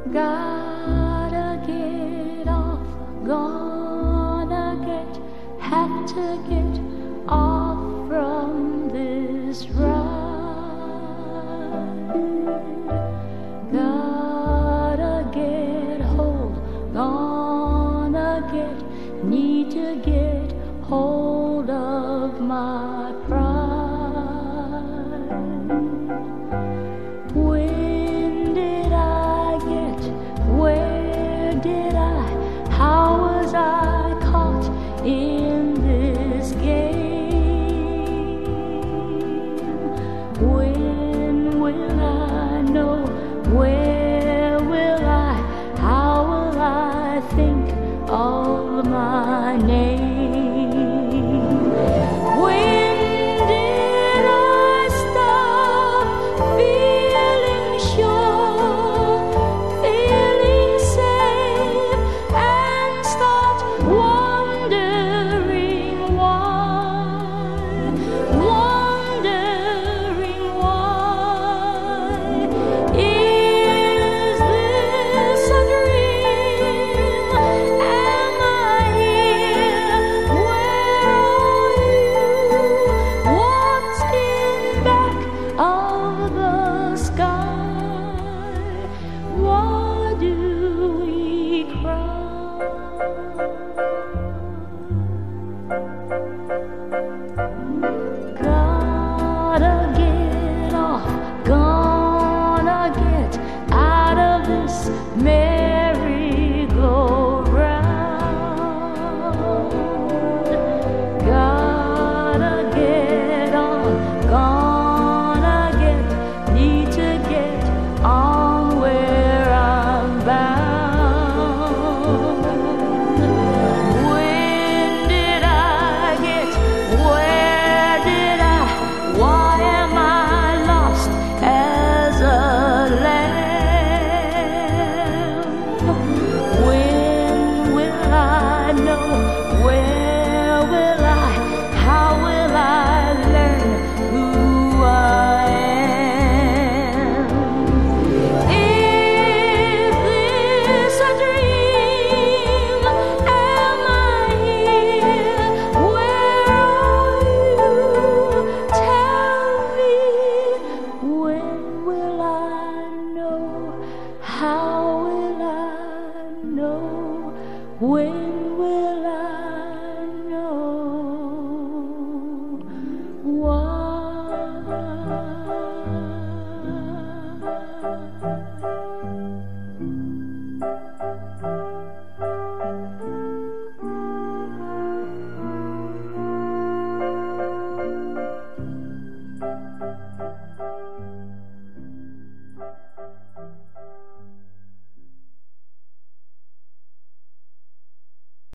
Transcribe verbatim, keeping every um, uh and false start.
Gotta get off, gonna get, have to get off from this ride. Gotta get hold, gonna get, need to get hold of my pride. When did I get, where did I, how was I caught in this game? When will I know, where will I, how will I think of my name? When did I stop feeling sure, feeling safe, and start wondering why, wondering why? Is this a dream? Am I here? Where are you? What's in back of the sky? Why do we cry? Gotta get off, gonna get out of this merry-go-round. Gotta get on, gonna get, need to get on where I'm bound. When did I get, where did I, why am I lost as a lamb? When will I know, where will I, how will I learn who I am? Is this a dream? Am I here? Where are you? Tell me, when will I know? How will I know? When